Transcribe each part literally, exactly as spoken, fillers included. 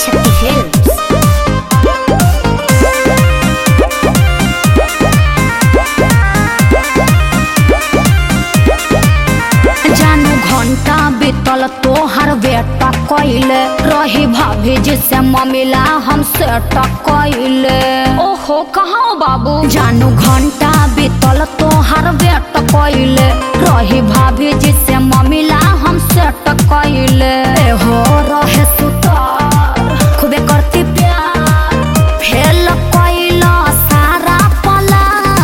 Adishakti films. जानू घंटा बीतल तोहर बेटा कइले रही भाभी जिसे ममिला हमसे टकइले। ओहो कहाँ बाबू। जानू घंटा बीतल तोहर बेटा कइले रही भाभी जिसे ममिला हमसे टकइले। हो रहे सुतार खूबे करती प्यार फेल कइला सारा पला।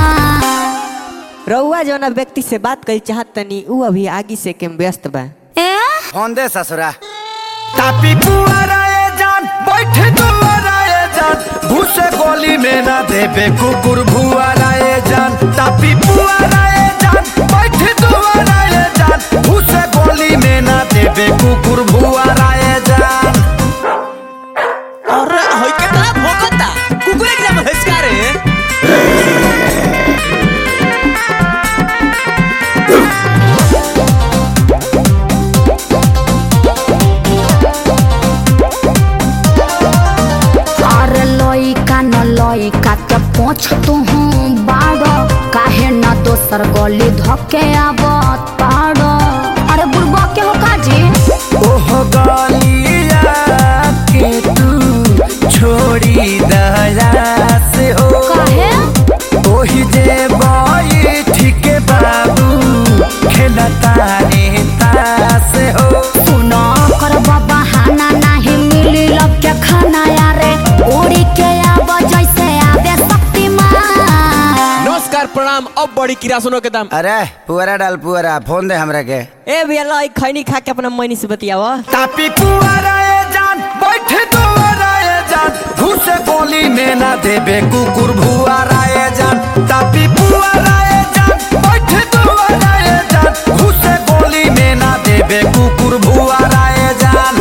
रउआ जौना व्यक्ति से बात करी चाहत तनी उ अभी आगे से के व्यस्त बा। फोन दे ससुरा। तापी पुआरा ए जान बैठ दुआरा ए जान भूसे गोली में ना देबे कुकुर भुआरा ए जान। तापी पुआरा ए जान बैठ दुआरा ए जान भूसे गोली में ना देबे कुकुर भुआरा ए जान। अरे होय के ता भोकता कुकुर एकदम हंसका रे। लइका के पूछ तू बाड़ो काहे न दोसर गली धके आवत पाड़ो। अरे बुढ़बा के हो काजी। ओह गलिया के तू छोड़ी दया से हो काहे ओही जे बाई ठीक बाबू खेलता रे तास हो। सुनो कर बाबा हाना नहीं मिली लब के खाना यारे उड़ी के नमस्कार प्रणाम। अब बड़ी किरा सुनो के दाम। अरे पुअरा डाल पुअरा फोन दे हमरा के। ए भैया लाई खैनी खा के अपना मैनी से बतियावा। तापी पुअरा ए जान बैठ दुआरा ए जान घुसे गोली में ना देबे कुकुर भुआरा ए जान। तापी पुअरा ए जान बैठ दुआरा ए जान घुसे गोली में ना देबे कुकुर भुआरा ए जान।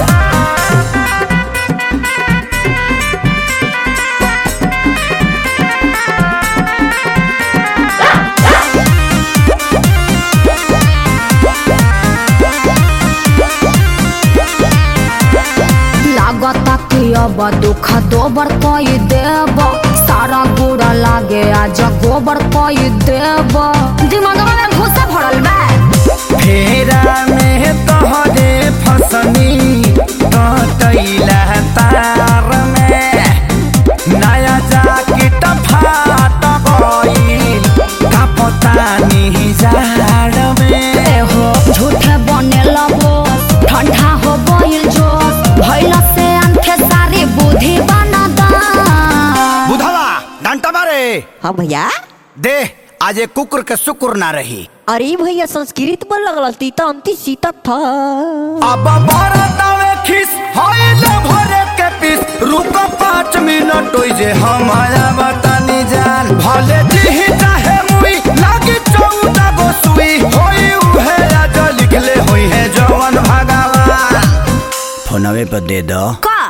अब दुख दोबर कई देव सारा गुड़ा लागे आज गोबर कई देव। दिमागवा में भूसा भरल बा। फेरा में तोहरे फसनी कटैला तार में नया जाकेट फाट गइल का पता नहीं जाड़ में। हो झूठे बने लगो ठंडा हो गइल जो भइला से अंथे सारी बुद्धि बना दा। बुधवा डंटा मारे। हाँ भैया दे आज एक कुकुर के सुकुर ना रही। अरे भैया संस्कृत में लगल तीता अंति सीता था। अब बरतावे खिस होइले भरे के पीस रुक पाँच मिनट होई जे हम आया बतानी जान। भले जी चाहे मुई लागी चौदह गो सुई होई उहे आज लिखले होई है जवन भगवान। फोनवे पर दे दो। का